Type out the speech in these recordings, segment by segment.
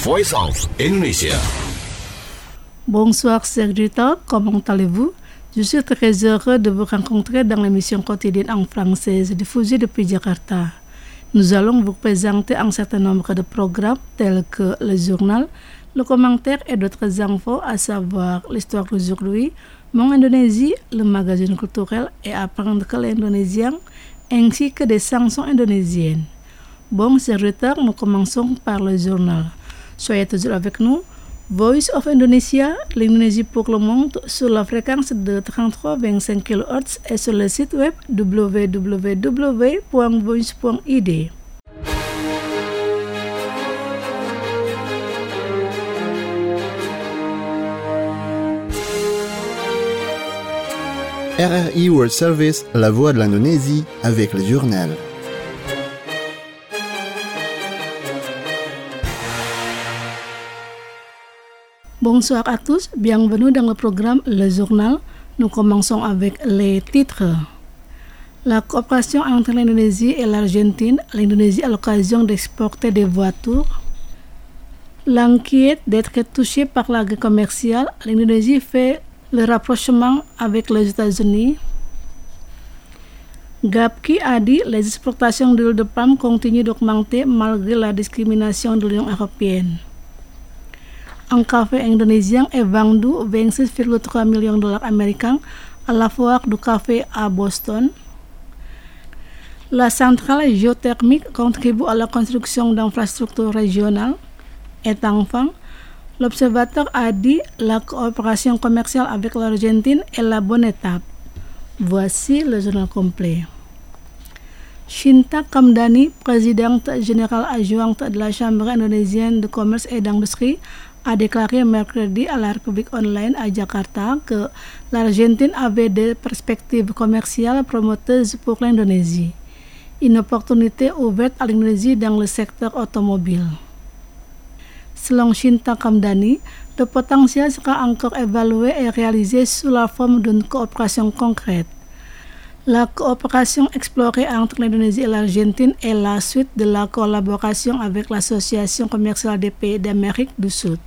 Voice of Indonesia. Bonsoir chers auditeurs, comment allez-vous? Je suis très heureux de vous rencontrer dans l'émission quotidienne en française diffusée depuis Jakarta. Nous allons vous présenter un certain nombre de programmes tels que le journal, le commentaire et d'autres infos, à savoir l'histoire d'aujourd'hui, Mon Indonésie, le magazine culturel et apprendre que l'indonésien, ainsi que des chansons indonésiennes. Bon, chers auditeurs, nous commençons par le journal. Soyez toujours avec nous. Voice of Indonesia, l'Indonésie pour le monde, sur la fréquence de 33,25 kHz et sur le site web www.voice.id. RRI World Service, la voix de l'Indonésie, avec le journal. Bonsoir à tous, bienvenue dans le programme Le Journal. Nous commençons avec les titres. La coopération entre l'Indonésie et l'Argentine, l'Indonésie à l'occasion d'exporter des voitures. L'inquiète d'être touchée par la guerre commerciale, l'Indonésie fait le rapprochement avec les États-Unis. Gapki a dit que les exportations d'huile de palme continuent d'augmenter malgré la discrimination de l'Union européenne. Un café indonésien est vendu 26,3 millions de dollars américains à la foire du café à Boston. La centrale géothermique contribue à la construction d'infrastructures régionales. Et enfin, l'observateur a dit que la coopération commerciale avec l'Argentine est la bonne étape. Voici le journal complet. Shinta Kamdani, présidente générale adjointe de la Chambre indonésienne de commerce et d'industrie, a déclaré mercredi à la République online à Jakarta que l'Argentine avait des perspectives commerciales prometteuses pour l'Indonésie, une opportunité ouverte à l'Indonésie dans le secteur automobile. Selon Shinta Kamdani, le potentiel sera encore évalué et réalisé sous la forme d'une coopération concrète. La coopération explorée entre l'Indonésie et l'Argentine est la suite de la collaboration avec l'Association commerciale des pays d'Amérique du Sud.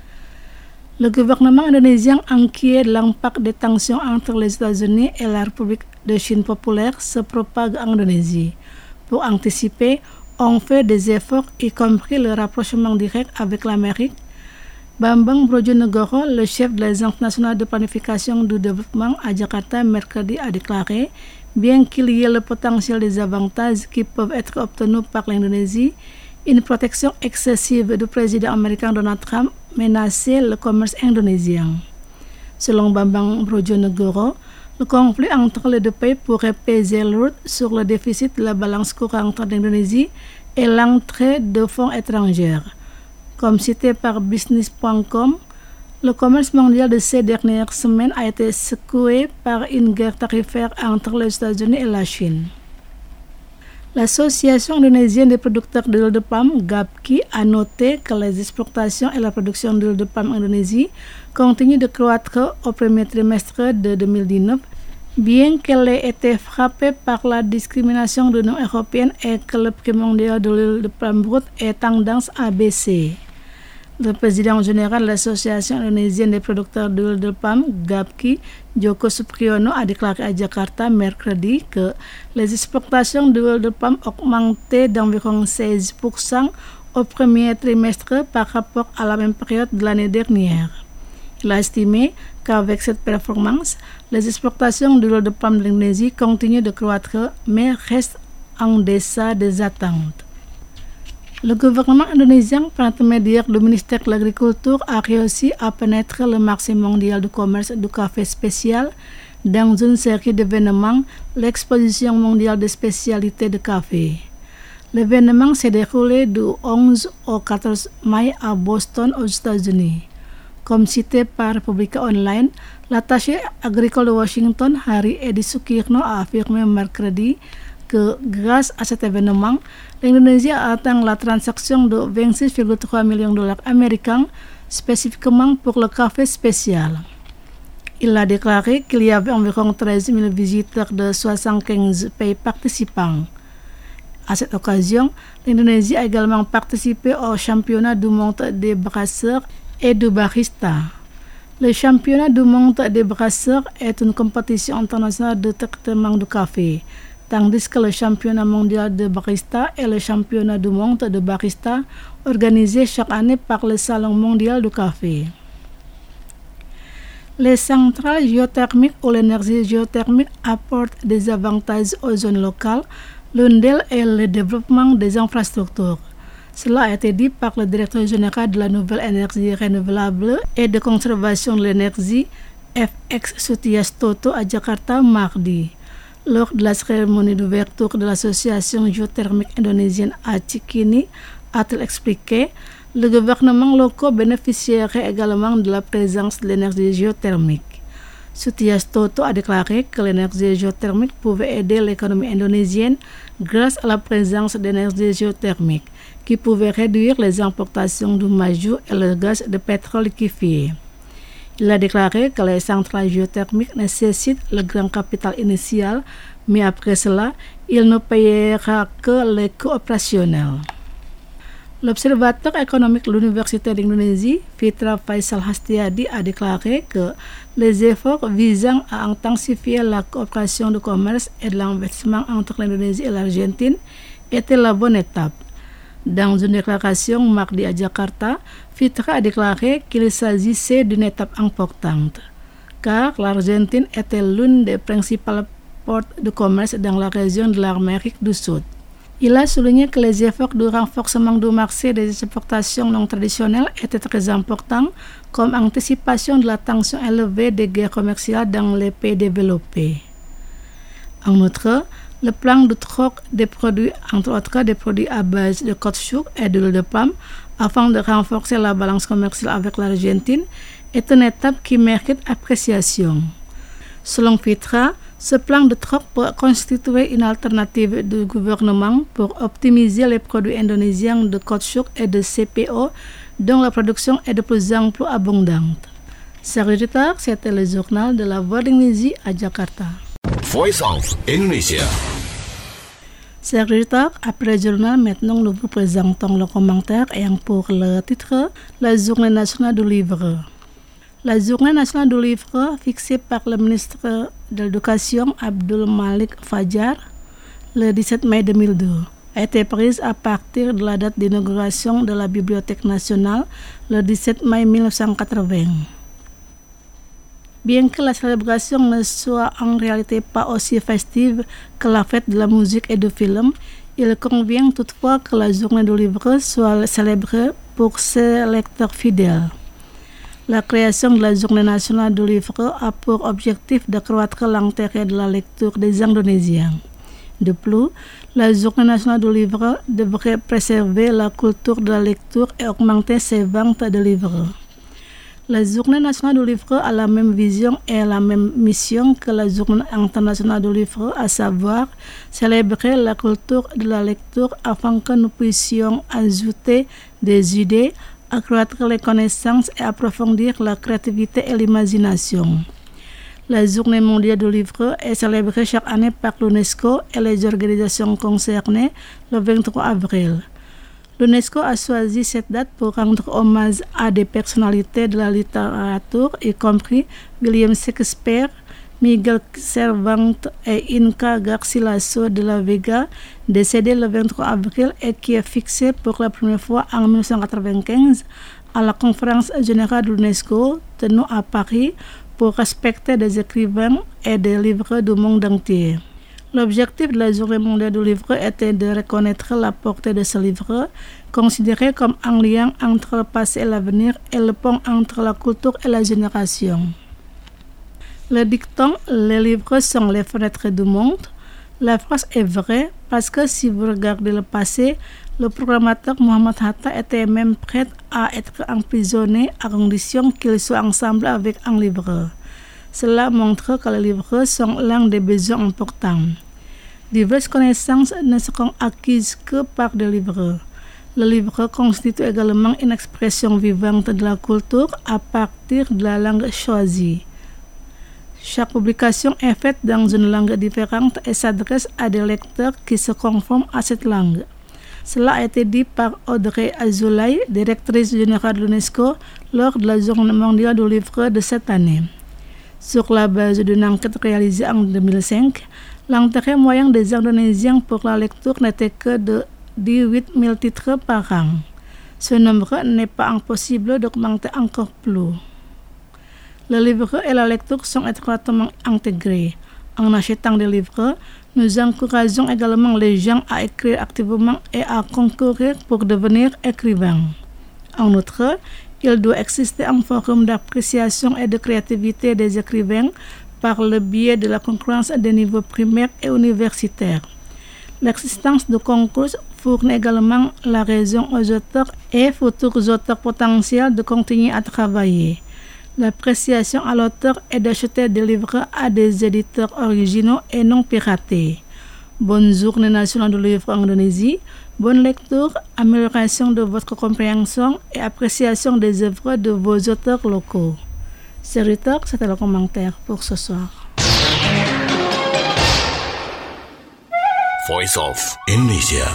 Le gouvernement indonésien, inquiet de l'impact des tensions entre les États-Unis et la République de Chine populaire, se propague en Indonésie. Pour anticiper, on fait des efforts, y compris le rapprochement direct avec l'Amérique. Bambang Brojonegoro, le chef de l'Agence nationale de planification du développement à Jakarta, mercredi, a déclaré, bien qu'il y ait le potentiel des avantages qui peuvent être obtenus par l'Indonésie, une protection excessive du président américain Donald Trump menaçait le commerce indonésien. Selon Bambang Brojonegoro, le conflit entre les deux pays pourrait peser lourd sur le déficit de la balance courante de l'Indonésie et l'entrée de fonds étrangers. Comme cité par Business.com, le commerce mondial de ces dernières semaines a été secoué par une guerre tarifaire entre les États-Unis et la Chine. L'Association indonésienne des producteurs d'huile de palme, Gapki, a noté que les exportations et la production d'huile de palme en Indonésie continuent de croître au premier trimestre de 2019, bien qu'elle ait été frappée par la discrimination de l'Union européenne et que le prix mondial de l'huile de palme brute ait tendance à baisser. Le président général de l'Association indonésienne des producteurs d'huile de palme, Gapki, Joko Supriyono, a déclaré à Jakarta mercredi que les exportations d'huile de palme augmentaient d'environ 16% au premier trimestre par rapport à la même période de l'année dernière. Il a estimé qu'avec cette performance, les exportations d'huile de palme de l'Indonésie continuent de croître, mais restent en deçà des attentes. Le gouvernement indonésien, par l'intermédiaire du ministère de l'Agriculture, a réussi à pénétrer le marché mondial du commerce du café spécial dans une série d'événements, l'exposition mondiale des spécialités de café. L'événement s'est déroulé du 11 au 14 mai à Boston, aux États-Unis. Comme cité par Republika Online, l'attaché agricole de Washington, Hari Edi Sukirno, a affirmé mercredi que grâce à cet événement, l'Indonésie a atteint la transaction de 26,3 millions de dollars américains, spécifiquement pour le café spécial. Il a déclaré qu'il y avait environ 13 000 visiteurs de 75 pays participants. À cette occasion, l'Indonésie a également participé au championnat du monde des brasseurs et de baristas. Le championnat du monde des brasseurs est une compétition internationale de traitement du café, tandis que le championnat mondial de barista est le championnat du monde de barista organisé chaque année par le Salon mondial du café. Les centrales géothermiques ou l'énergie géothermique apportent des avantages aux zones locales. L'un d'elles est le développement des infrastructures. Cela a été dit par le directeur général de la nouvelle énergie renouvelable et de conservation de l'énergie, FX Sutiastoto, à Jakarta mardi. Lors de la cérémonie d'ouverture de l'association géothermique indonésienne à Cikini, a-t-il expliqué, le gouvernement local bénéficierait également de la présence de l'énergie géothermique. Sutiastoto a déclaré que l'énergie géothermique pouvait aider l'économie indonésienne grâce à la présence d'énergie géothermique, qui pouvait réduire les importations du maïs et le gaz de pétrole liquéfié. Il a déclaré que les centrales géothermiques nécessitent le grand capital initial, mais après cela, il ne payera que les coûts opérationnels. L'Observateur économique de l'Université d'Indonésie, Fitra Faisal Hastiadi, a déclaré que les efforts visant à intensifier la coopération de commerce et de l'investissement entre l'Indonésie et l'Argentine étaient la bonne étape. Dans une déclaration mardi à Jakarta, Fitra a déclaré qu'il s'agissait d'une étape importante, car l'Argentine était l'une des principales portes de commerce dans la région de l'Amérique du Sud. Il a souligné que les efforts de renforcement du marché des exportations non traditionnelles étaient très importants, comme anticipation de la tension élevée des guerres commerciales dans les pays développés. En outre, le plan de troc des produits, entre autres des produits à base de caoutchouc et d'huile de palme, afin de renforcer la balance commerciale avec l'Argentine, est une étape qui mérite appréciation. Selon Fitra, ce plan de troc peut constituer une alternative du gouvernement pour optimiser les produits indonésiens de caoutchouc et de CPO, dont la production est de plus en plus abondante. Sekretariat, c'était le journal de la Voix d'Indonésie à Jakarta. Voice of Indonesia. Sekretariat, après le journal, maintenant nous vous présentons le commentaire ayant pour le titre La Journée nationale du livre. La Journée nationale du livre, fixée par le ministre de l'Éducation Abdul Malik Fajar le 17 mai 2002, a été prise à partir de la date d'inauguration de la Bibliothèque nationale le 17 mai 1980. Bien que la célébration ne soit en réalité pas aussi festive que la fête de la musique et du film, il convient toutefois que la Journée du livre soit célébrée pour ses lecteurs fidèles. La création de la Journée nationale du livre a pour objectif d'accroître l'intérêt de la lecture des Indonésiens. De plus, la Journée nationale du livre devrait préserver la culture de la lecture et augmenter ses ventes de livres. La Journée nationale du livre a la même vision et la même mission que la Journée internationale du livre, à savoir célébrer la culture de la lecture afin que nous puissions ajouter des idées, accroître les connaissances et approfondir la créativité et l'imagination. La Journée mondiale du livre est célébrée chaque année par l'UNESCO et les organisations concernées le 23 avril. L'UNESCO a choisi cette date pour rendre hommage à des personnalités de la littérature, y compris William Shakespeare, Miguel Cervantes et Inca Garcilaso de la Vega, décédé le 23 avril et qui est fixé pour la première fois en 1995 à la conférence générale de l'UNESCO tenue à Paris pour respecter des écrivains et des livres du monde entier. L'objectif de la Journée mondiale du livre était de reconnaître la portée de ce livre, considéré comme un lien entre le passé et l'avenir et le pont entre la culture et la génération. Le dicton « Les livres sont les fenêtres du monde », la phrase est vraie parce que si vous regardez le passé, le programmateur Mohamed Hatta était même prêt à être emprisonné à condition qu'il soit ensemble avec un livre. Cela montre que les livres sont l'un des besoins importants. Diverses connaissances ne seront acquises que par des livres. Le livre constitue également une expression vivante de la culture à partir de la langue choisie. Chaque publication est faite dans une langue différente et s'adresse à des lecteurs qui se conforment à cette langue. Cela a été dit par Audrey Azoulay, directrice générale de l'UNESCO, lors de la Journée mondiale du livre de cette année. Sur la base d'une enquête réalisée en 2005, l'intérêt moyen des Indonésiens pour la lecture n'était que de 18 000 titres par an. Ce nombre n'est pas impossible d'augmenter encore plus. Le livre et la lecture sont étroitement intégrés. En achetant des livres, nous encourageons également les gens à écrire activement et à concourir pour devenir écrivains. En outre, il doit exister un forum d'appréciation et de créativité des écrivains par le biais de la concurrence des niveaux primaires et universitaires. L'existence de concours fournit également la raison aux auteurs et futurs auteurs potentiels de continuer à travailler. L'appréciation à l'auteur est d'acheter des livres à des éditeurs originaux et non piratés. Bonne journée nationale du livre en Indonésie, bonne lecture, amélioration de votre compréhension et appréciation des œuvres de vos auteurs locaux. Serviteur, c'était le commentaire pour ce soir. Voice of Indonesia.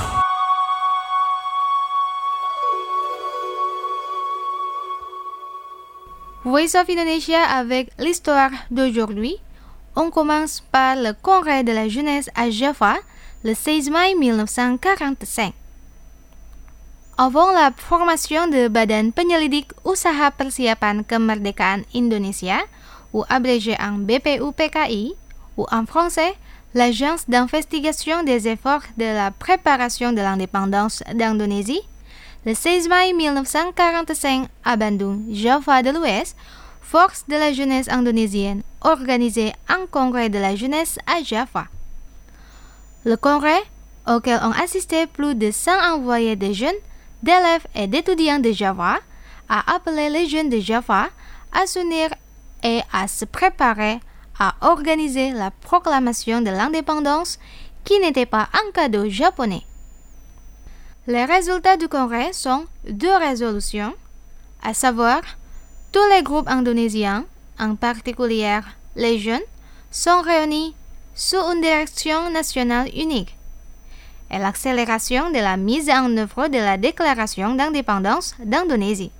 Voice of Indonesia avec l'histoire d'aujourd'hui. On commence par le congrès de la jeunesse à Java le 16 mai 1945. Avant la formation de Badan Penyelidik Usaha Persiapan Kemerdekaan Indonesia, ou abrégé en BPUPKI, ou en français, l'Agence d'investigation des efforts de la préparation de l'indépendance d'Indonésie, le 16 mai 1945 à Bandung, Java de l'Ouest, Force de la jeunesse indonésienne organisait un congrès de la jeunesse à Java. Le congrès, auquel ont assisté plus de 100 envoyés de jeunes, d'élèves et d'étudiants de Java, a appelé les jeunes de Java à s'unir et à se préparer à organiser la proclamation de l'indépendance qui n'était pas un cadeau japonais. Les résultats du congrès sont 2 résolutions, à savoir, tous les groupes indonésiens, en particulier les jeunes, sont réunis sous une direction nationale unique et l'accélération de la mise en œuvre de la déclaration d'indépendance d'Indonésie.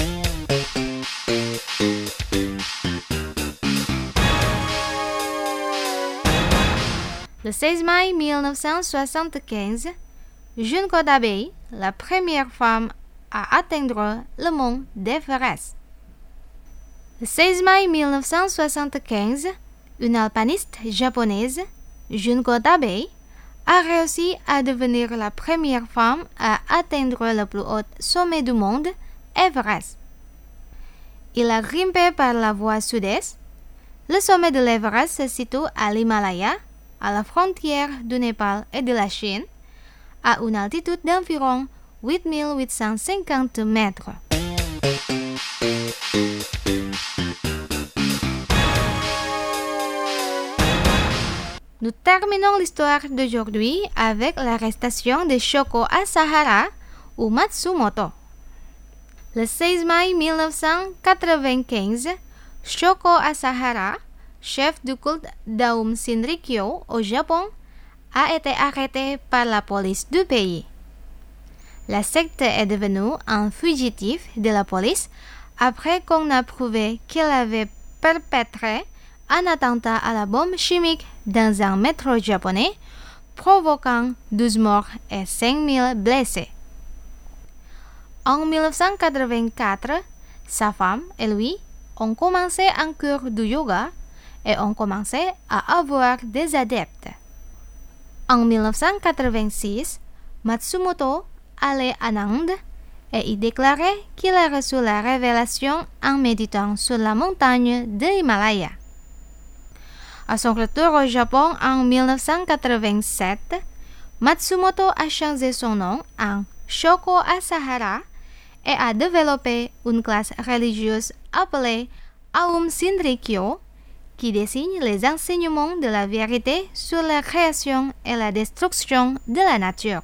Le 16 mai 1975, Junko Tabei, la première femme à atteindre le mont d'Everest. Le 16 mai 1975, une alpiniste japonaise, Junko Tabei, a réussi à devenir la première femme à atteindre le plus haut sommet du monde, Everest. Il a grimpé par la voie sud-est. Le sommet de l'Everest se situe à l'Himalaya, à la frontière du Népal et de la Chine, à une altitude d'environ 8850 mètres. Nous terminons l'histoire d'aujourd'hui avec l'arrestation de Shoko Asahara ou Matsumoto. Le 16 mai 1995, Shoko Asahara, chef du culte d'Aum Shinrikyo au Japon, a été arrêté par la police du pays. La secte est devenue un fugitif de la police après qu'on a prouvé qu'il avait perpétré un attentat à la bombe chimique dans un métro japonais, provoquant 12 morts et 5000 blessés. En 1984, sa femme et lui ont commencé un cours de yoga et ont commencé à avoir des adeptes. En 1986, Matsumoto allait en Inde et y déclarait qu'il a reçu la révélation en méditant sur la montagne de l'Himalaya. À son retour au Japon en 1987, Matsumoto a changé son nom en Shoko Asahara et a développé une classe religieuse appelée Aum Shinrikyo qui désigne les enseignements de la vérité sur la création et la destruction de la nature.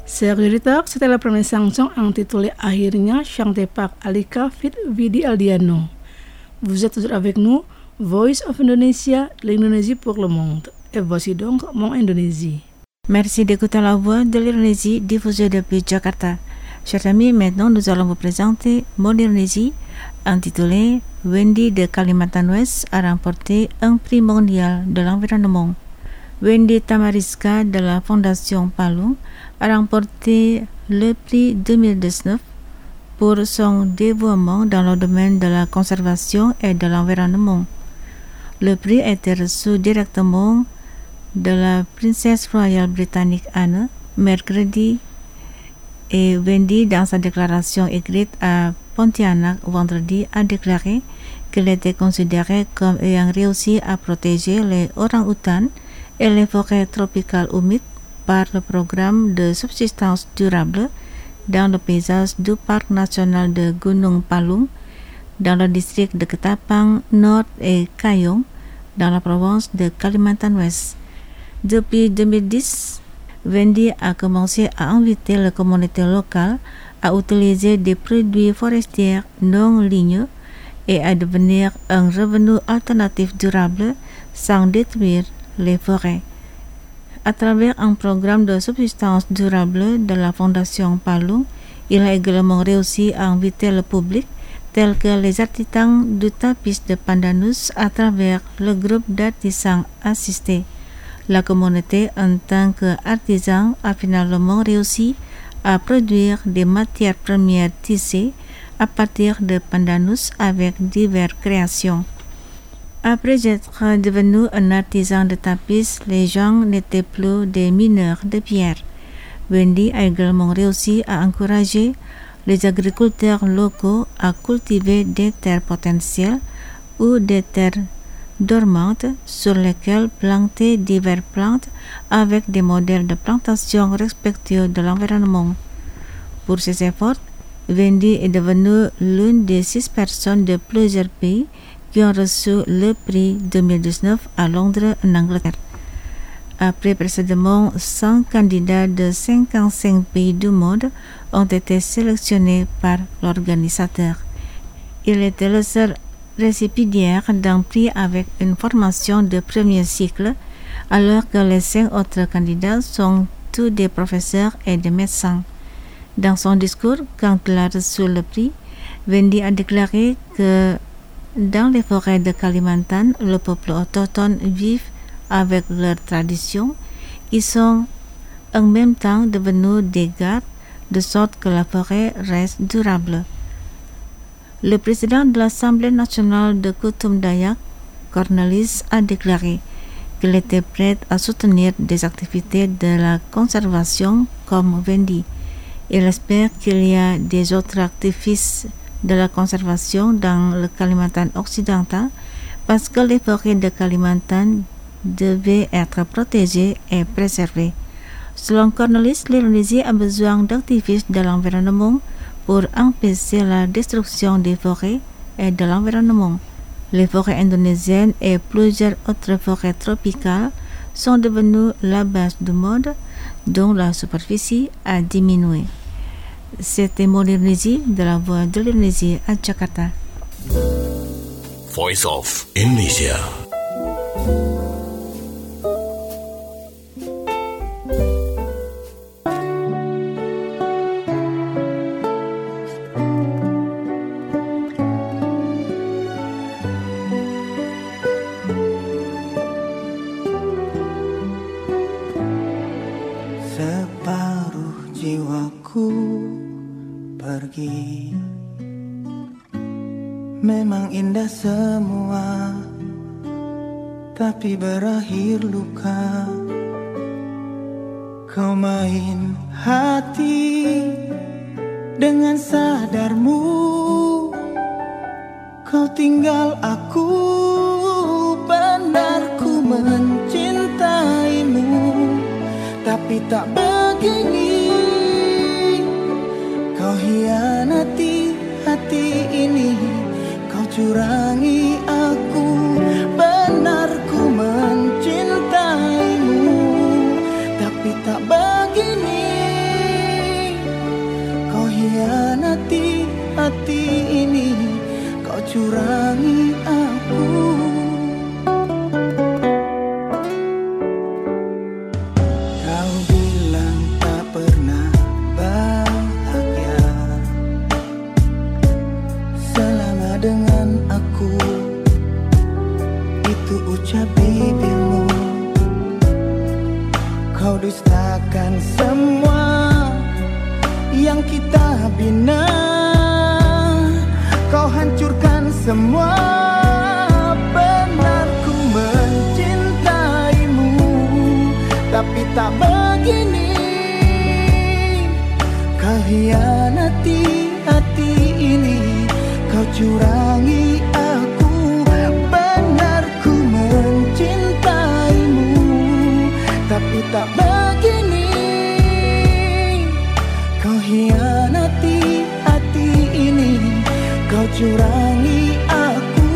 Serviteur, c'était la première chanson intitulée Akhirnya, chantée par Alika Fit Vidi Aldiano. Vous êtes toujours avec nous, Voice of Indonesia, l'Indonésie pour le monde. Et voici donc mon Indonésie. Merci d'écouter la voix de l'Indonésie diffusée depuis Jakarta. Chers amis, maintenant nous allons vous présenter mon Indonésie intitulé Wendy de Kalimantan Ouest a remporté un prix mondial de l'environnement. Wendy Tamariska de la Fondation Palung a remporté le prix 2019 pour son dévouement dans le domaine de la conservation et de l'environnement. Le prix a été reçu directement de la princesse royale britannique Anne mercredi, et Wendy, dans sa déclaration écrite à Pontianak vendredi, a déclaré qu'elle était considérée comme ayant réussi à protéger les orang-outans et les forêts tropicales humides par le programme de subsistance durable dans le paysage du parc national de Gunung Palung, dans le district de Ketapang Nord et Kayong, dans la province de Kalimantan Ouest. Depuis 2010, Wendy a commencé à inviter la communauté locale à utiliser des produits forestiers non ligneux et à devenir un revenu alternatif durable sans détruire les forêts. À travers un programme de subsistance durable de la Fondation Palung, il a également réussi à inviter le public, tel que les artisans du tapis de Pandanus à travers le groupe d'artisans assistés. La communauté en tant qu'artisan a finalement réussi à produire des matières premières tissées à partir de Pandanus avec diverses créations. Après être devenu un artisan de tapis, les gens n'étaient plus des mineurs de pierre. Wendy a également réussi à encourager les agriculteurs locaux à cultiver des terres potentielles ou des terres dormantes sur lesquelles planter diverses plantes avec des modèles de plantation respectueux de l'environnement. Pour ses efforts, Wendy est devenue l'une des 6 personnes de plusieurs pays qui ont reçu le prix 2019 à Londres, en Angleterre. Après précédemment 100 candidats de 55 pays du monde ont été sélectionnés par l'organisateur. Il était le seul récipiendaire d'un prix avec une formation de premier cycle, alors que les 5 autres candidats sont tous des professeurs et des médecins. Dans son discours, quand il a reçu le prix, Wendy a déclaré que dans les forêts de Kalimantan, le peuple autochtone vit avec leurs traditions, qui sont en même temps devenues des gardes, de sorte que la forêt reste durable. Le président de l'Assemblée nationale de Kutum Dayak, Cornelis, a déclaré qu'il était prêt à soutenir des activités de la conservation comme Wendy. Il espère qu'il y a des autres activistes de la conservation dans le Kalimantan occidental parce que les forêts de Kalimantan devaient être protégées et préservées. Selon Cornelis, l'Indonésie a besoin d'activistes de l'environnement pour empêcher la destruction des forêts et de l'environnement. Les forêts indonésiennes et plusieurs autres forêts tropicales sont devenues la base du monde, dont la superficie a diminué. C'était mon Indonésie de la voix de l'Indonésie à Jakarta. Voice of Indonesia. Separuh jiwaku pergi, memang indah semua, tapi berakhir luka. Kau main hati dengan sadarmu, kau tinggal aku, benar ku mencintaimu, tapi tak begini. Kau hianati hati ini, kau curangi aku, benar ku mencintaimu, tapi tak begini. hianati hati ini, kau curangi aku. Kau bilang tak pernah bahagia selama dengan aku, itu ucap bibirmu. Kau dustakan semua yang kita bina, kau hancurkan semua. Benar ku mencintaimu, tapi tak begini. Kau hianati hati ini, kau curangi aku. Benar ku mencintaimu, tapi tak begini. Kau hianati hati ini, kau curangi aku.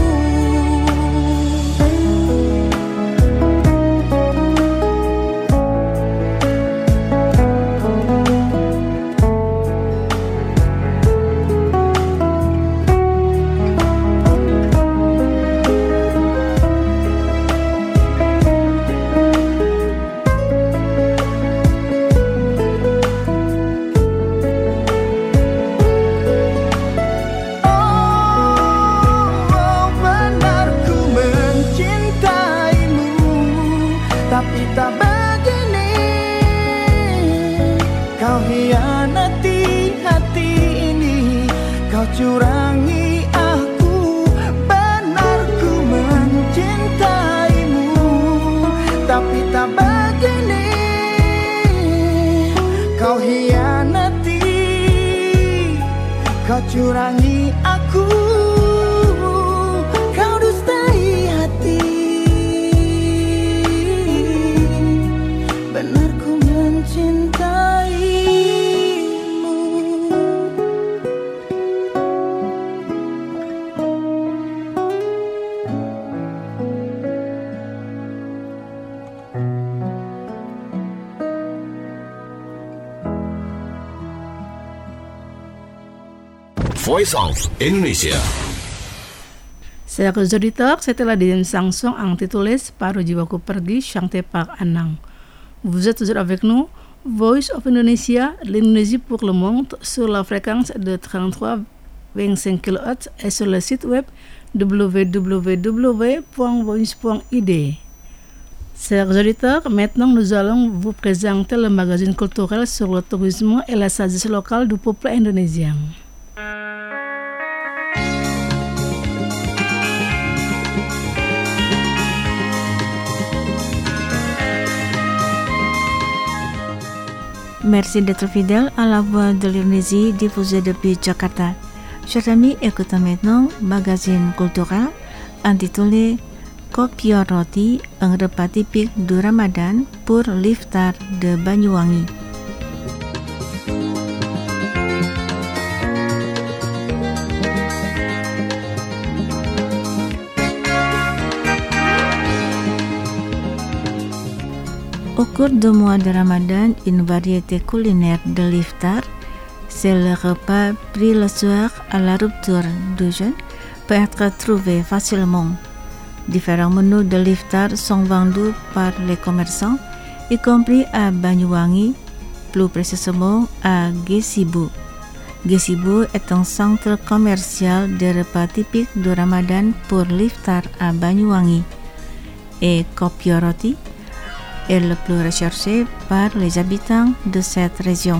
Tapi tak begini. Kau hianati hati ini, kau curangi aku. Benar ku mencintaimu, tapi tak begini. Kau hianati, kau curangi aku. Kau dustai hati, benar ku mencintaimu. Voice of Indonesia. Chers auditeurs, c'était la deuxième chanson intitulée Paru Jiwaku Pergi chantée par Anang. Vous êtes toujours avec nous, Voice of Indonesia, l'Indonésie pour le monde, sur la fréquence de 33,25 kHz et sur le site web www.voice.id. Chers auditeurs, maintenant nous allons vous présenter le magazine culturel sur le tourisme et la sagesse locale du peuple indonésien. Merci d'être fidèle à la voix de l'Indonésie diffusée depuis Jakarta. Chers amis, écoutons maintenant magazine culturel intitulé Kopior Roti, un repas typique du Ramadan pour l'iftar de Banyuwangi. Au cours du mois de Ramadan, une variété culinaire de l'iftar, c'est le repas pris le soir à la rupture du jeûne, peut être trouvé facilement. Différents menus de l'iftar sont vendus par les commerçants, y compris à Banyuwangi, plus précisément à Gesibu. Gesibu est un centre commercial de repas typiques du Ramadan pour l'iftar à Banyuwangi. Et Kopior Roti est le plus recherché par les habitants de cette région.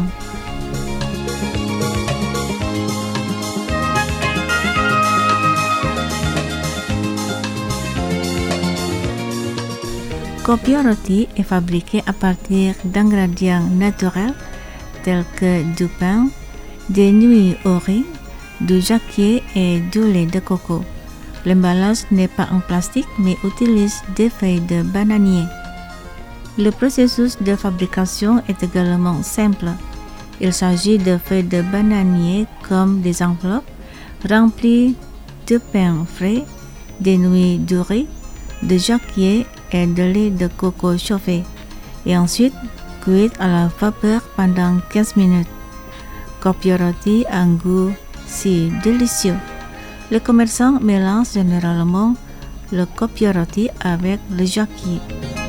Kopior Roti est fabriqué à partir d'ingrédients naturels tels que du pain, des nouilles au riz, du jacquier et du lait de coco. L'emballage n'est pas en plastique mais utilise des feuilles de bananier. Le processus de fabrication est également simple. Il s'agit de feuilles de bananier comme des enveloppes remplies de pain frais, des nouilles du riz, de jacquier et de lait de coco chauffé, et ensuite cuite à la vapeur pendant 15 minutes. copio rôti en goût si délicieux. Les commerçants mélangent généralement le copio rôti avec le jacquier.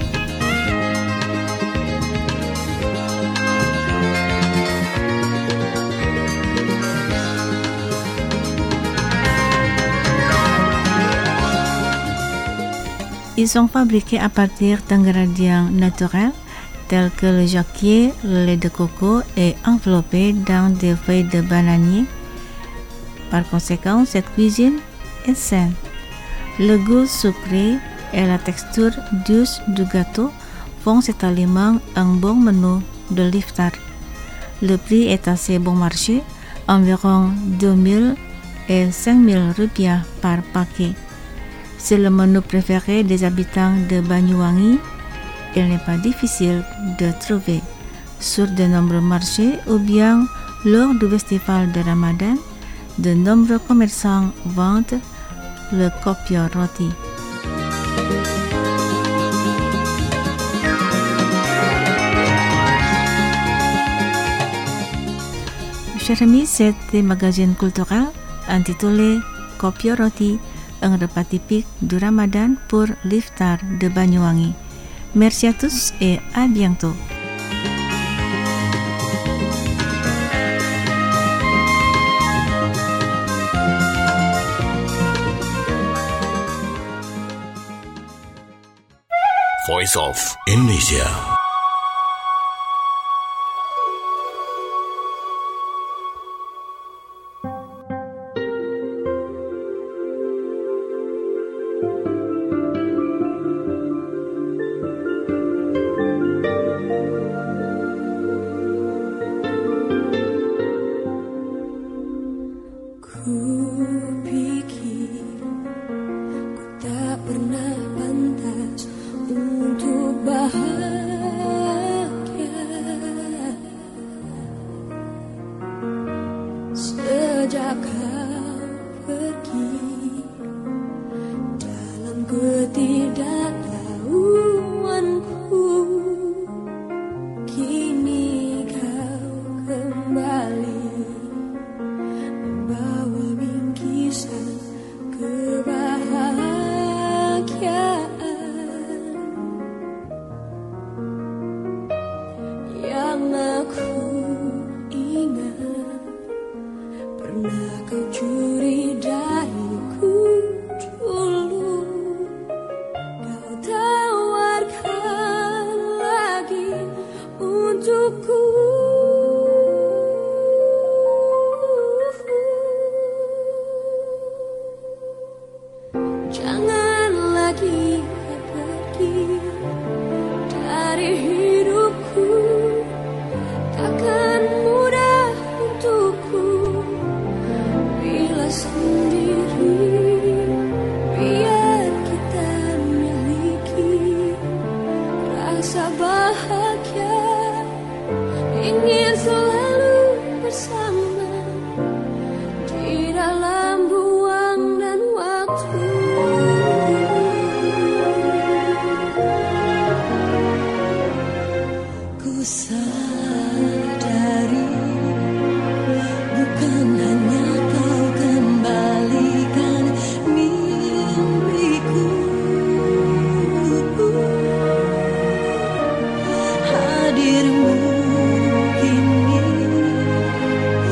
Ils sont fabriqués à partir d'ingrédients naturels tels que le jacquier, le lait de coco et enveloppés dans des feuilles de bananier. Par conséquent, cette cuisine est saine. Le goût sucré et la texture douce du gâteau font cet aliment un bon menu de l'iftar. Le prix est assez bon marché, environ 2000 et 5000 rupiah par paquet. C'est le menu préféré des habitants de Banyuwangi. Il n'est pas difficile de trouver sur de nombreux marchés ou bien lors du festival de Ramadan. De nombreux commerçants vendent le copio rôti. Chers amis, c'était magazine culturel intitulé Copio Rôti, un repas typique du Ramadan pour l'iftar de Banyuwangi. Merci à tous et à bientôt. Voice of Indonesia. Sejak kau pergi dalam ketidaktahuanku, kini kau kembali membawa bingkisan kebahagiaan yang aku ingat. Pernah kau curi dariku dulu, kau tawarkan lagi untukku. Jangan lagi pergi dari hidupku, takkan mudah untukku bila sendiri. Biar kita miliki rasa bahagia, ingin selalu bersama di dalam ruang dan waktu. Ku sadari bukan hanya kau kembalikan mimpiku, hadirmu kini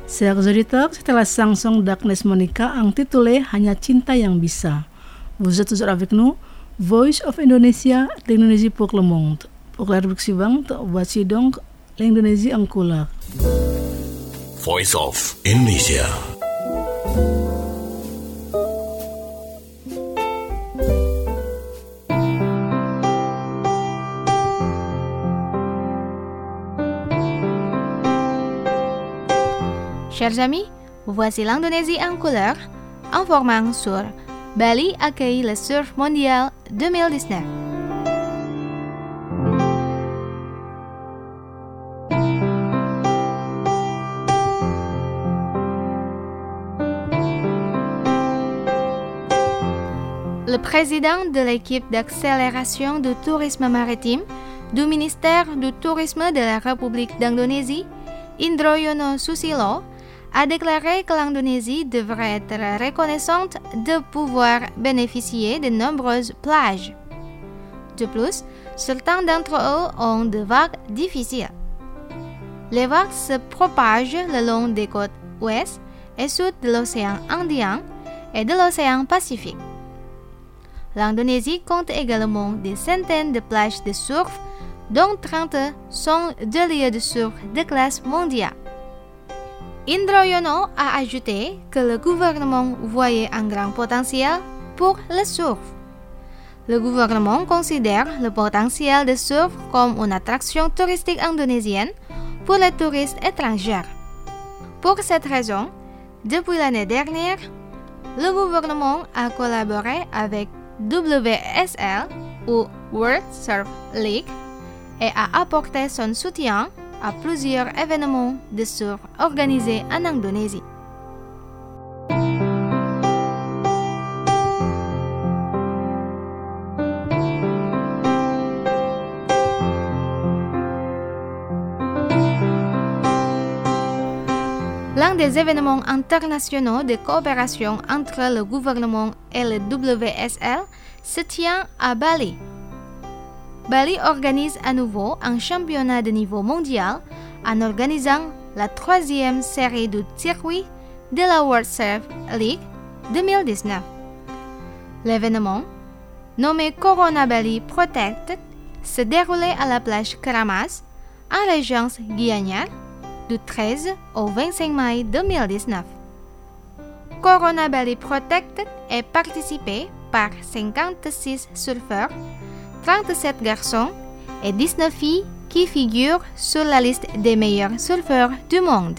Chers auditeurs, c'était la chanson d'Agnes Monica intitulée Hanya Cinta Yang Bisa. Vous êtes toujours avec nous, Voice of Indonesia, l'Indonésie pour le monde. Pour la rubrique suivante, voici donc l'Indonésie en couleur. Voice of Indonesia. Chers amis, voici l'Indonésie en couleur, informant sur Bali accueille le surf mondial 2019. Le président de l'équipe d'accélération du tourisme maritime du ministère du Tourisme de la République d'Indonésie, Indroyono Susilo, a déclaré que l'Indonésie devrait être reconnaissante de pouvoir bénéficier de nombreuses plages. De plus, certains d'entre eux ont des vagues difficiles. Les vagues se propagent le long des côtes ouest et sud de l'océan Indien et de l'océan Pacifique. L'Indonésie compte également des centaines de plages de surf, dont 30 sont des lieux de surf de classe mondiale. Indroyono a ajouté que le gouvernement voyait un grand potentiel pour le surf. Le gouvernement considère le potentiel de surf comme une attraction touristique indonésienne pour les touristes étrangers. Pour cette raison, depuis l'année dernière, le gouvernement a collaboré avec WSL ou World Surf League et a apporté son soutien à plusieurs événements de surf organisés en Indonésie. L'un des événements internationaux de coopération entre le gouvernement et le WSL se tient à Bali. Bali organise à nouveau un championnat de niveau mondial en organisant la 3e série du circuit de la World Surf League 2019. L'événement, nommé Corona Bali Protected, se déroulait à la plage Keramas, en région Gianyar, du 13 au 25 mai 2019. Corona Bali Protected est participé par 56 surfeurs, 37 garçons et 19 filles qui figurent sur la liste des meilleurs surfeurs du monde.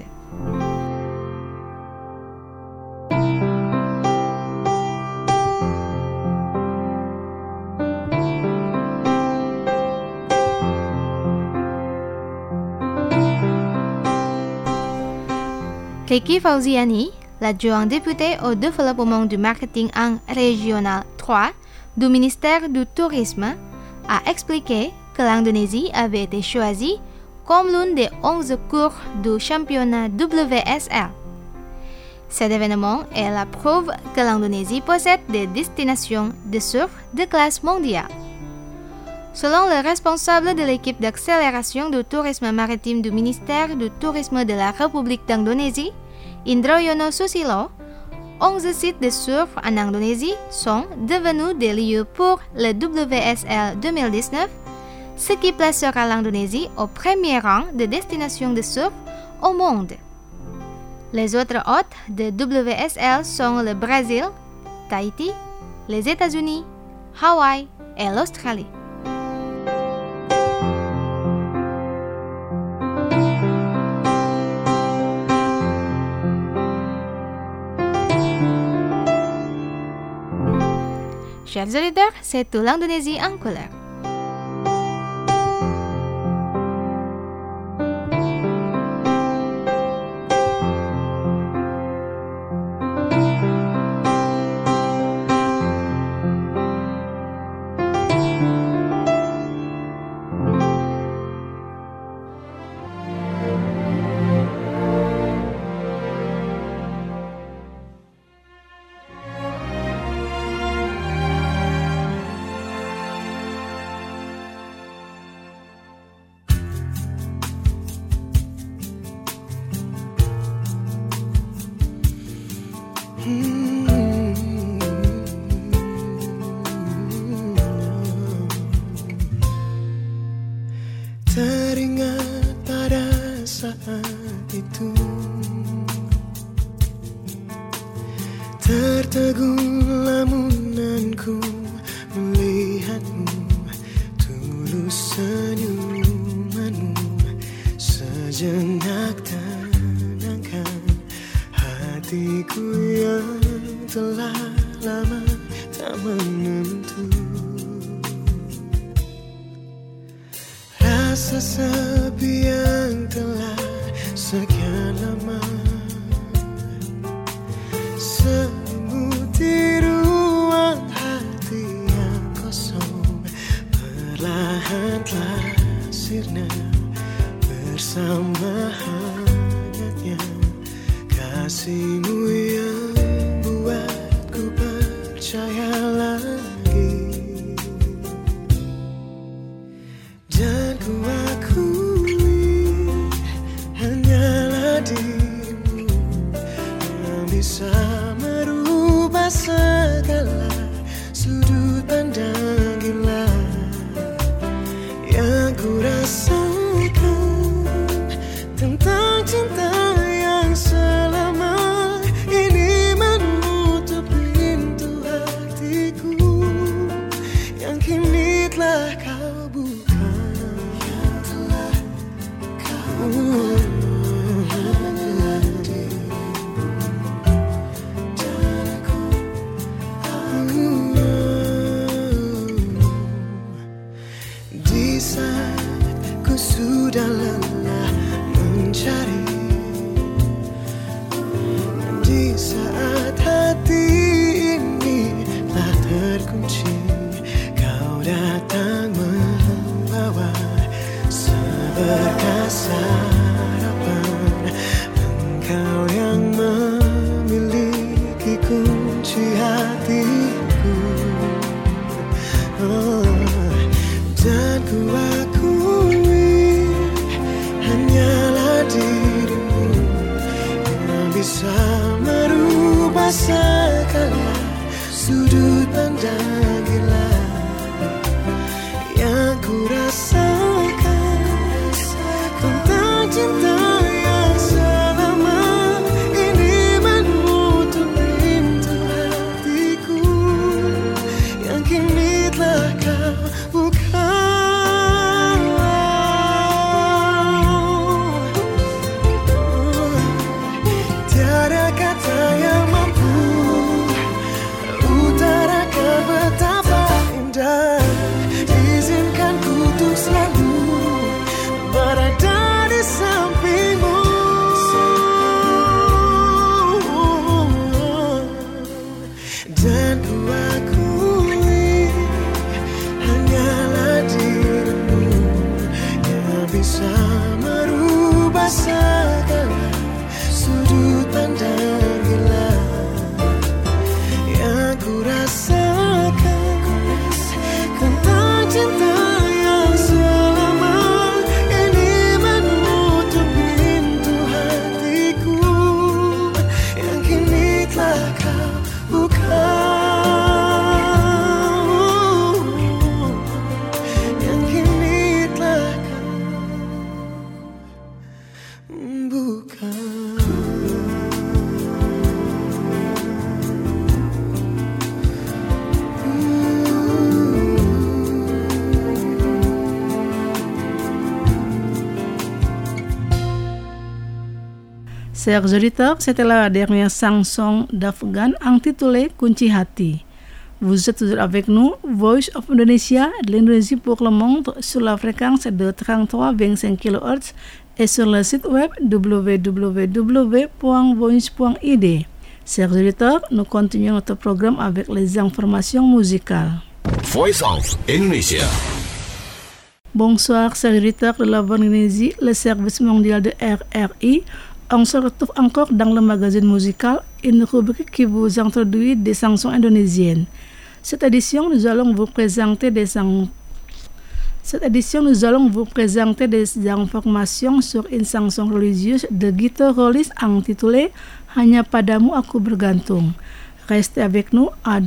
Kiki Fauziani, l'adjoint député au développement du marketing en régional 3 du ministère du Tourisme, a expliqué que l'Indonésie avait été choisie comme l'une des 11 cours du championnat WSL. Cet événement est la preuve que l'Indonésie possède des destinations de surf de classe mondiale. Selon le responsable de l'équipe d'accélération du tourisme maritime du ministère du Tourisme de la République d'Indonésie, Indroyono Susilo, 11 sites de surf en Indonésie sont devenus des lieux pour le WSL 2019, ce qui placera l'Indonésie au premier rang de destinations de surf au monde. Les autres hôtes de WSL sont le Brésil, Tahiti, les États-Unis, Hawaï et l'Australie. Chers auditeurs, c'est tout l'Indonésie en couleur. Teringat pada saat itu, tertegun lamunanku melihatmu, tulus senyumanmu, sejenak tenangkan hatiku yang telah lama tak menentu. Rasa sepi yang telah sekian lama selimuti ruang hati yang kosong, perlahan telah sirna bersama hangatnya kasihmu yang buatku percaya lagi. Dan ku akui hanyalah dirimu yang bisa merubah segala sudut pandang gila yang ku rasakan tentang cinta yang selama ini menutup pintu hatiku yang kini telah kau buka. Di saat ku sudah lelah mencari, di saat hati ini telah terkunci, kau datang membawa seberkas harapan. Engkau yang memiliki kunci hatiku, dan ku akui hanyalah dirimu yang bisa merubah segala sudut pandang gila yang ku rasakan tentang cinta yang selama ini menutup pintu hatiku yang kini telah kau buka. Tiada kata yang mampu utarakan betapa indah. Izinkan ku untuk selalu berada di sampingmu, dan ku akui hanyalah dirimu yang bisa merubah segala sudut pandang gila yang ku rasakan tentang cinta yang selama ini menutup pintu hatiku yang kini telah kau buka, yang kini telah kau buka. Chers auditeurs, c'était la dernière chanson d'Afghan intitulée Kunci Hati. Vous êtes toujours avec nous, Voice of Indonesia, de l'Indonésie pour le monde, sur la fréquence de 33,25 kHz et sur le site web www.voice.id. Chers auditeurs, nous continuons notre programme avec les informations musicales. Voice of Indonesia. Bonsoir, chers auditeurs de la voix d'Indonésie, le service mondial de RRI. On se retrouve encore dans le magazine musical, une rubrique qui vous introduit des chansons indonésiennes. Cette édition, nous allons vous présenter des Cette édition, nous allons vous présenter des informations sur une chanson religieuse de Gito Rollis intitulée Hanya Padamu Aku Bergantung. Restez avec nous à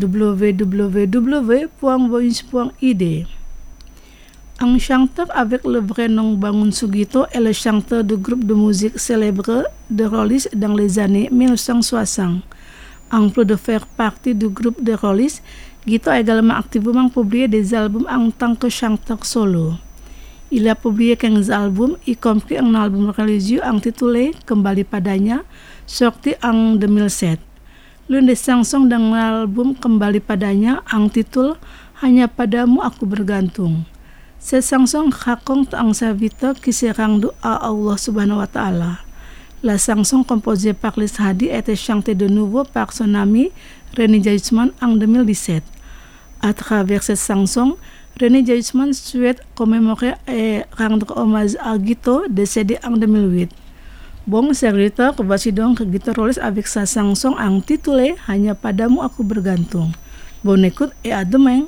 www.voice.id. Un chanteur avec le vrai nom Bangun Sugito est le chanteur du groupe de musique célèbre de Rollis dans les années 1960. En plus de faire partie du groupe de Rollis, Gito a également activement publié des albums en tant que chanteur solo. Il a publié 15 albums, y compris un album religieux intitulé Kembali Padanya, sorti en 2007. L'une des chansons dans l'album Kembali Padanya intitulée Hanya Padamu Aku Bergantung. Cette chanson raconte un serviteur qui s'est rendu à Allah Subhanahu wa Ta'ala. La chanson composée par Liz Hadi a été chantée de nouveau par son ami René Jaisman en 2017. À travers cette chanson, René Jaisman souhaite commémorer et rendre hommage à Gito décédé en 2008. Bon, chers auditeurs, voici donc Gito Rollis avec sa chanson intitulée Hanya Padamu Aku Bergantung. Bonne écoute et à demain.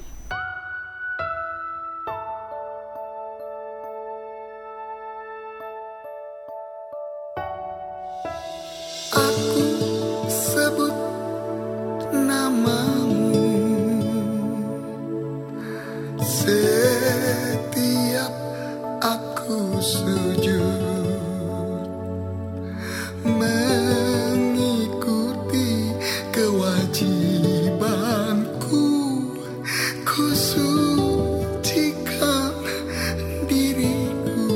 Setiap aku sujud mengikuti kewajibanku, ku sucikan diriku.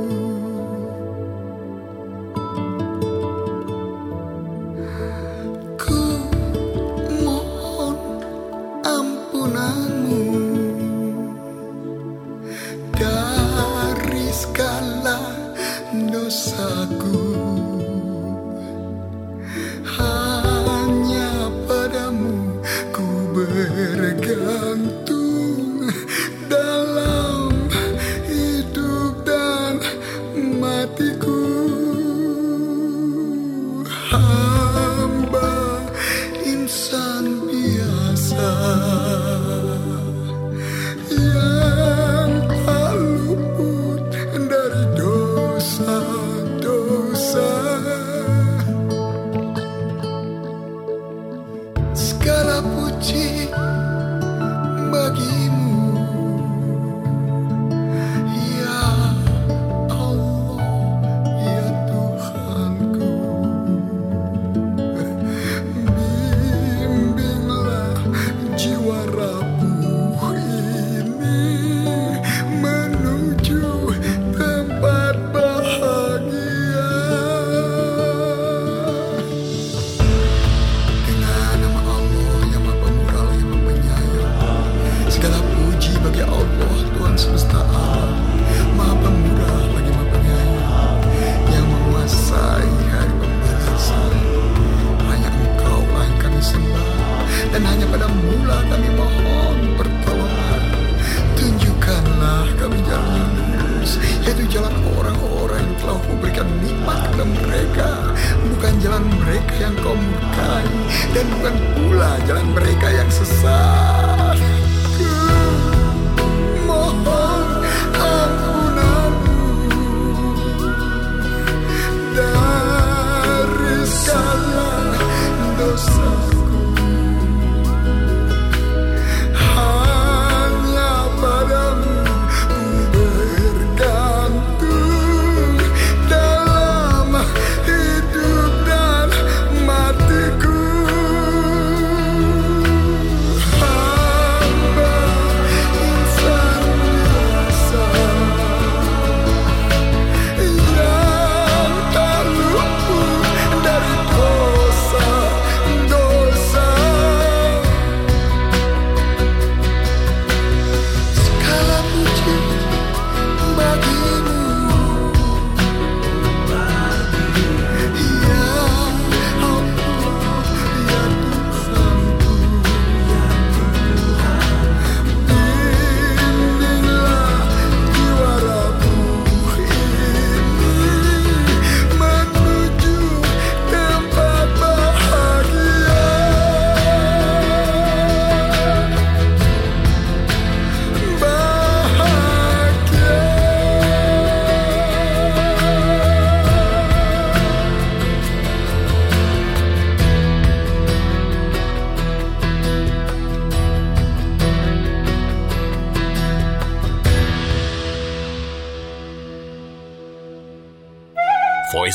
Ku mohon ampunanmu dari segala dosaku. Hanya padamu ku bergantung dalam hidup dan matiku. Hamba insan biasa yang tak luput dari dosa-dosa. Segala puji bagimu, ya Allah, ya Tuhanku. Bimbinglah jiwa rapuh ini menuju tempat bahagia. Dengan nama Allah yang Maha Pemurah, yang Maha Penyayang, segala puji bagi Allah Tuhan semesta alam, Maha Pemurah lagi Maha Penyayang, yang menguasai hari pembalasan. Hanya Engkau-lah yang kami sembah, dan hanya Padamu-lah kami mohon pertolongan. Tunjukkanlah kami jalan yang lurus, yaitu jalan orang-orang yang telah Kau berikan nikmat kepada mereka, bukan jalan mereka yang Kau murkai, dan bukan pula jalan mereka yang sesat. Mohon ampunanmu dari segala dosaku. Hanya padamu ku bergantung dalam hidup dan matiku.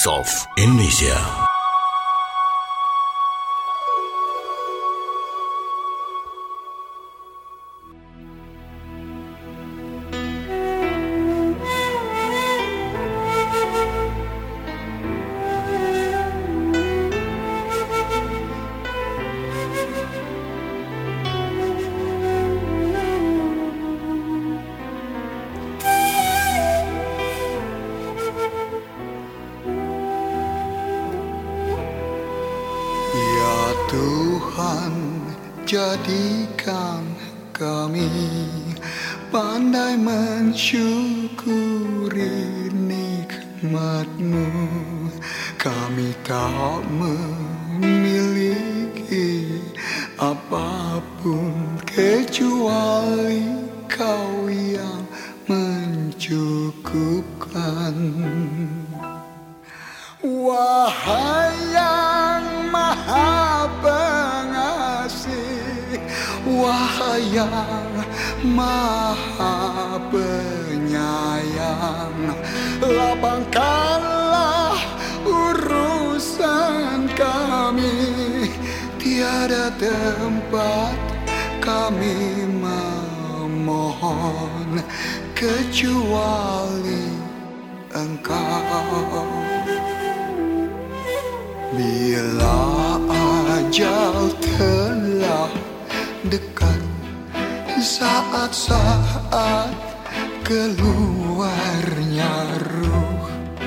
Voice of Indonesia. Tuhan, jadikan kami pandai mensyukuri nikmat-Mu. Kami tak memiliki apapun kecuali Kau yang mencukupkan. Wahai yang Maha Pengasih, wahai yang Maha Penyayang, lapangkanlah urusan kami, tiada tempat kami memohon kecuali Engkau. Bila ajal telah dekat, saat-saat keluarnya ruh,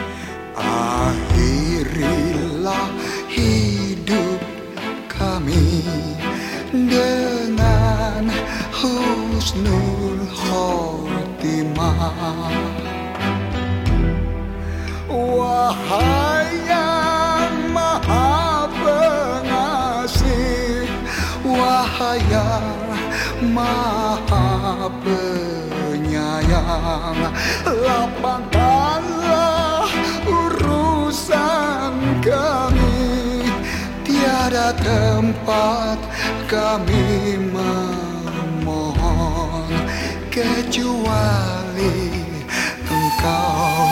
akhirilah hidup kami dengan husnul khotimah. Wahai yang Maha Pengasih, wahai yang Maha Penyayang, lapangkanlah urusan kami, tiada tempat kami memohon kecuali Engkau.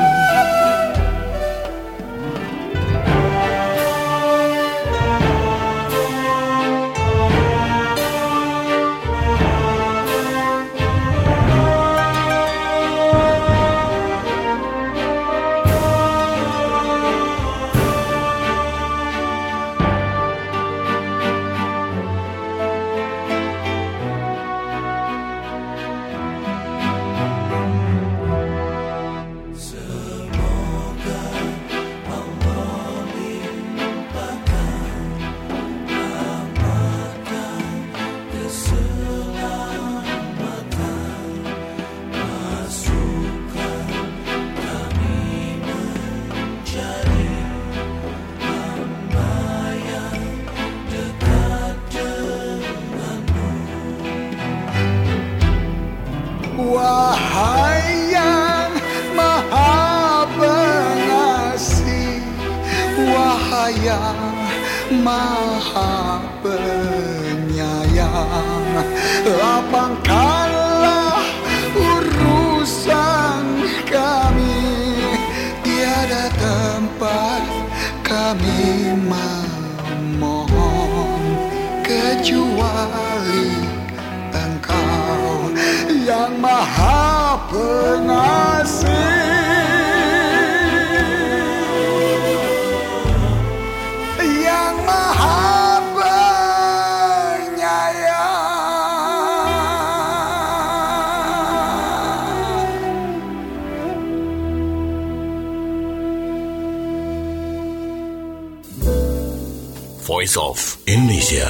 Wahai yang Maha Pengasih, wahai yang Maha Penyayang, lapangkanlah urusan kami, tiada tempat kami memohon kecuali Engkau yang Maha Pengasih, yang Maha Penyayang. Voice of Indonesia.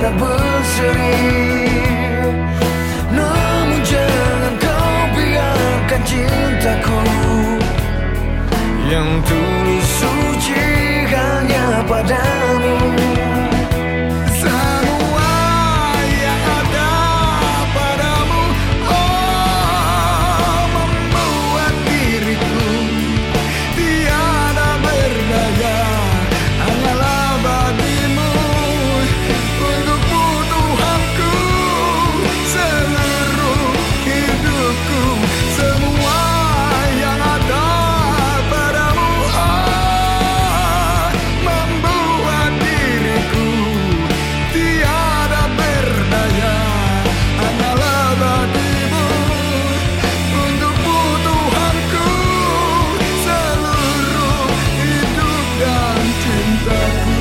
hendak berseri. Namun jangan kau biarkan cintaku yang tulus suci hanya padamu. Semua yang ada padamu, oh, membuat diriku tiada berdaya. Hanyalah bagimu, untukmu Tuhanku, seluruh hidupku. Semua yang ada padamu, oh, membuat diriku tiada berdaya. Hanyalah bagimu, untukmu Tuhanku, seluruh hidup dan cintaku.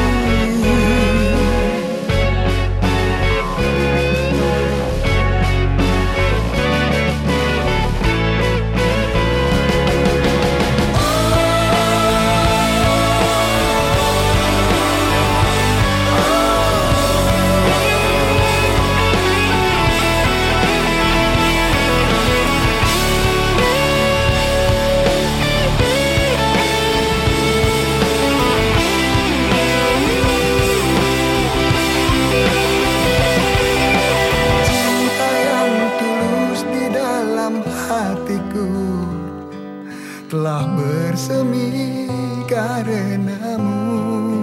Cinta yang tulus di dalam hatiku telah bersemi karenamu.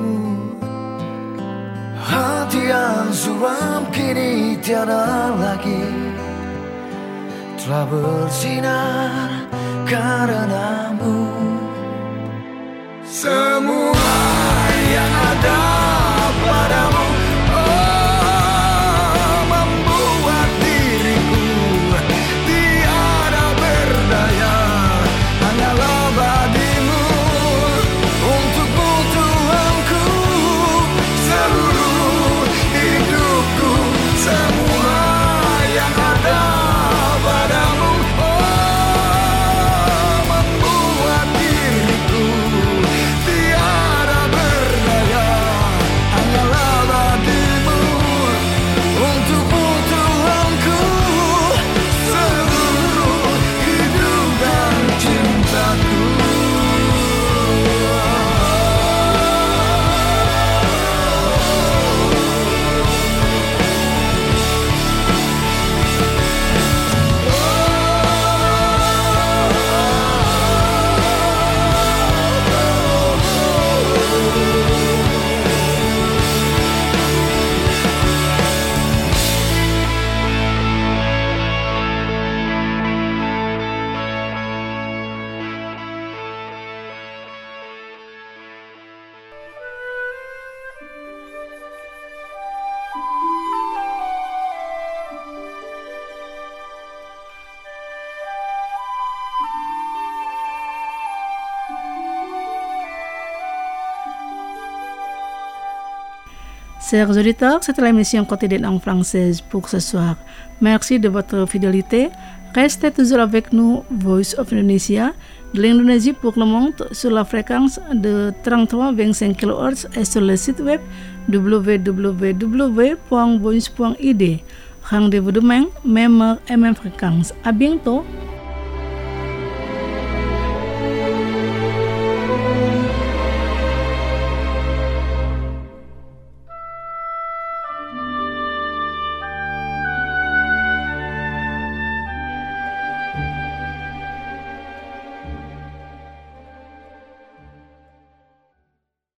Hati yang suram kini tiada lagi, telah bersinar karenamu. Semua yang ada padamu, oh, membuat diriku tiada berdaya. Hanyalah bagimu, untukmu Tuhanku, seluruh hidupku. Semua yang ada padamu, oh, membuat diriku tiada berdaya. Hanyalah bagimu, untukmu Tuhanku, seluruh hidup dan cintaku. Chers auditeurs, c'était l'émission quotidienne en française pour ce soir. Merci de votre fidélité. Restez toujours avec nous, Voice of Indonesia, de l'Indonésie pour le monde, sur la fréquence de 33-25 kHz et sur le site web www.voice.id. Rendez-vous demain, même heure et même fréquence. À bientôt.